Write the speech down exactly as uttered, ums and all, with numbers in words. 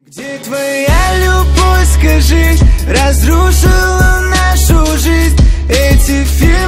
Где твоя любовь, скажи, разрушила нашу жизнь. Эти фильмы